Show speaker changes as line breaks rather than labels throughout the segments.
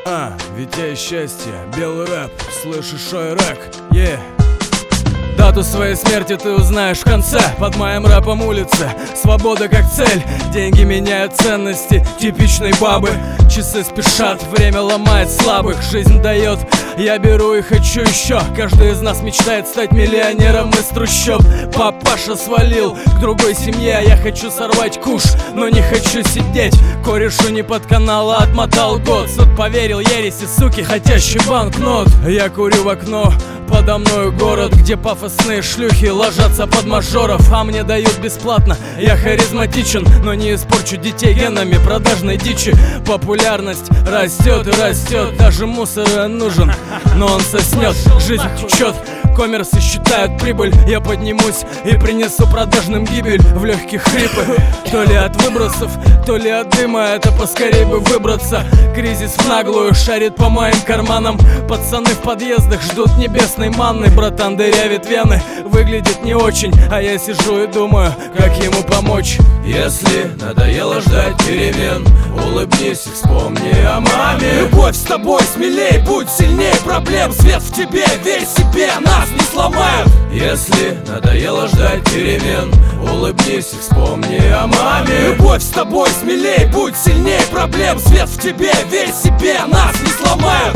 Витя и счастье, белый рэп, слышишь рэк, yeah. Дату своей смерти ты узнаешь в конце. Под моим рэпом улицы, свобода как цель. Деньги меняют ценности типичной бабы. Часы спешат, время ломает слабых. Жизнь дает, я беру и хочу еще. Каждый из нас мечтает стать миллионером из трущоб. Папаша свалил к другой семье. Я хочу сорвать куш, но не хочу сидеть. Корешу не под канал, а отмотал год. Суд поверил ереси, суки, хотящий банкнот. Я курю в окно, подо мною город, где пафосные шлюхи ложатся под мажоров. А мне дают бесплатно, я харизматичен, но не испорчу детей генами продажной дичи. Популярность растет и растет, даже мусор нужен, но он соснет. Жизнь течет, коммерсы считают прибыль. Я поднимусь и принесу продажным гибель. В легких хрипы, то ли от выбросов, то ли от дыма. Это поскорей бы выбраться. Кризис в наглую шарит по моим карманам. Пацаны в подъездах ждут небесной манны. Братан дырявит вены, выглядит не очень, а я сижу и думаю, как ему помочь.
Если надоело ждать перемен, улыбнись и вспомни о маме.
Любовь с тобой смелей, будь сильней проблем. Свет в тебе, верь себе, нас не сломают.
Если надоело ждать перемен, улыбнись и вспомни о маме.
Любовь с тобой смелей, будь сильней проблем. Свет в тебе, верь себе, нас не сломают.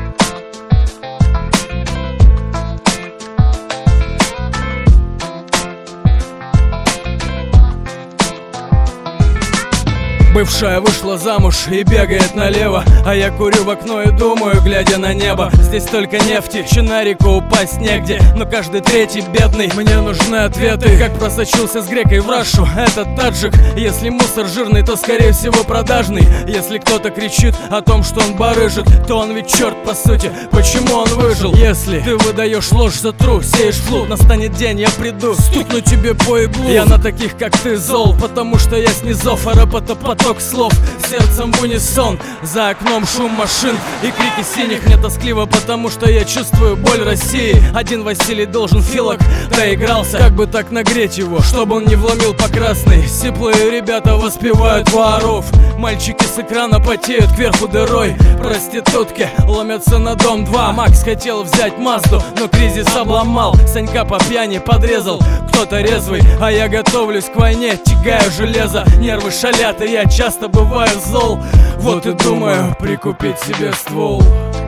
Бывшая вышла замуж и бегает налево, а я курю в окно и думаю, глядя на небо. Здесь только нефти, еще на реку упасть негде, но каждый третий бедный. Мне нужны ответы, как просочился с грекой в Рашу этот таджик. Если мусор жирный, то скорее всего продажный. Если кто-то кричит о том, что он барыжит, то он ведь черт по сути, почему он выжил? Если ты выдаешь ложь за тру, сеешь флут, настанет день, я приду, стукну тебе по иглу. Я на таких как ты зол, потому что я снизов, а рэп это поток слов, сердцем в унисон. За окном шум машин и крики синих. Мне тоскливо, потому что я чувствую боль России. Один Василий должен филок доигрался. Как бы так нагреть его, чтобы он не вломил по красной. Сиплые ребята воспевают воров. Мальчики с экрана потеют кверху дырой. Проститутки ломятся на дом 2. Макс хотел взять Мазду, но кризис обломал. Санька по пьяни подрезал кто-то резвый, а я готовлюсь к войне, тягаю железо. Нервы шалят, и я часто бываю зол. Вот и думаю прикупить себе ствол.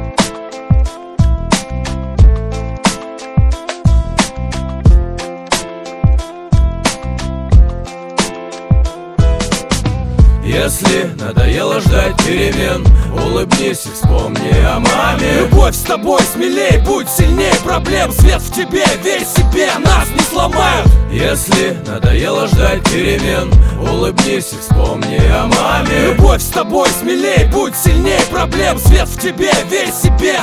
Если надоело ждать перемен, улыбнись и вспомни о маме.
Любовь с тобой смелей, будь сильней проблем. Свет в тебе, верь себе, нас не сломают.
Если надоело ждать перемен, улыбнись и вспомни о маме.
Любовь с тобой смелей, будь сильней проблем. Свет в тебе, верь себе,